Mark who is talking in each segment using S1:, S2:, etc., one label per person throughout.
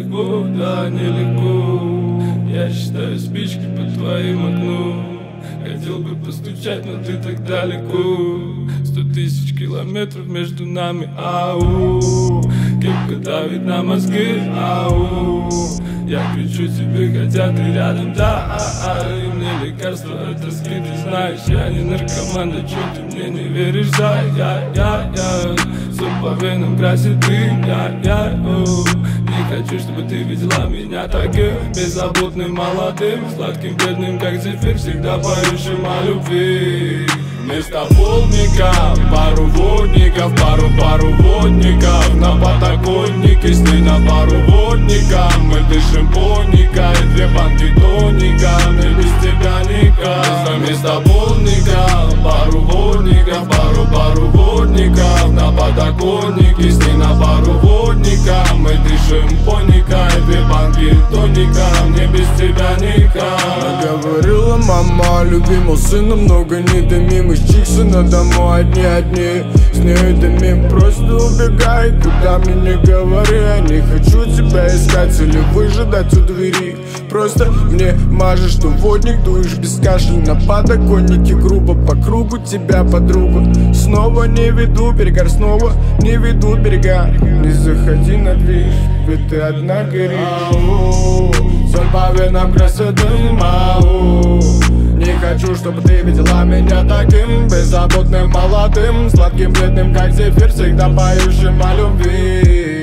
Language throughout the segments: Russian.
S1: нелегко, да, нелегко. Я считаю спички под твоим окном. Хотел бы постучать, но ты так далеко. 100 000 километров между нами, ау. Кепка давит на мозги, ау. Я кричу тебе, хотя ты рядом, да, и мне лекарство от тоски, ты знаешь. Я не наркоман, да чё ты мне не веришь, да, я все по венам красит дым, я не хочу, чтобы ты видела меня таким беззаботным, молодым, сладким, бедным, как зефир, всегда поющим о любви. Вместо полника пару водников, пару водников. На подоконнике сны на пару водников. Мы дышим поника и 2 банки тоника. Мне без тебя никак. Вместо полника пару водников, пару водников. На подоконнике сны на пару водников. Мы дышим поника и 2 банки тоника. Мне без тебя никак.
S2: Говорила мама, любимого сына много не дымим. Из чикса на дому одни с нею дымим. Просто убегай, куда мне не говори. Я не хочу тебя искать или выжидать у двери. Просто мне мажешь, что водник, дуешь без каши. На подоконнике грубо по кругу тебя, подругу. Снова не веду берега, снова не ведут берега. Не заходи на движ, ведь ты одна горишь. Соль по венам красит дым, не хочу, чтобы ты видела меня таким беззаботным, молодым, сладким, бледным, как зефир, всегда поющим о любви.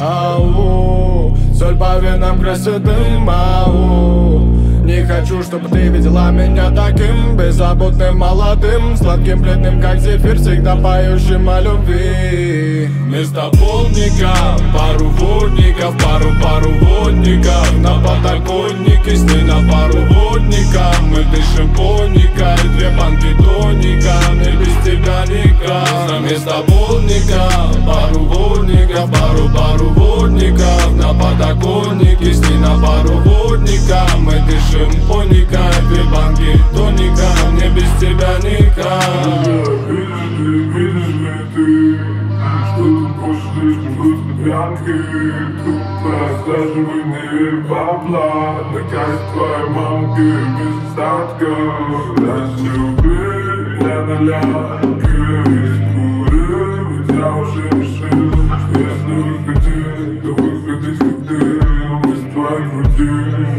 S2: Соль по венам красит дым, не хочу, чтобы ты видела меня таким беззаботным, молодым, сладким, бледным, как зефир, всегда поющим о любви.
S1: Вместо полника пару водников, пару водников. На подоконнике сны на пару водников. Мы дышим поника и 2 банки тоника. Мне без тебя никак. Вместо полника пару водников, пару водников. На подоконнике сны на пару водников. Мы дышим поника и 2 банки тоника. Мне без тебя никак.
S3: Видишь ли ты, что ты кушаешь вкусные пьянки? Тут просаживай, не верь бабла. Такая твоя мамка без остатка. Разлюби, я на лянке. Ведь я уже решил, что если выходить, то выходить как ты. Мы с твоей груди.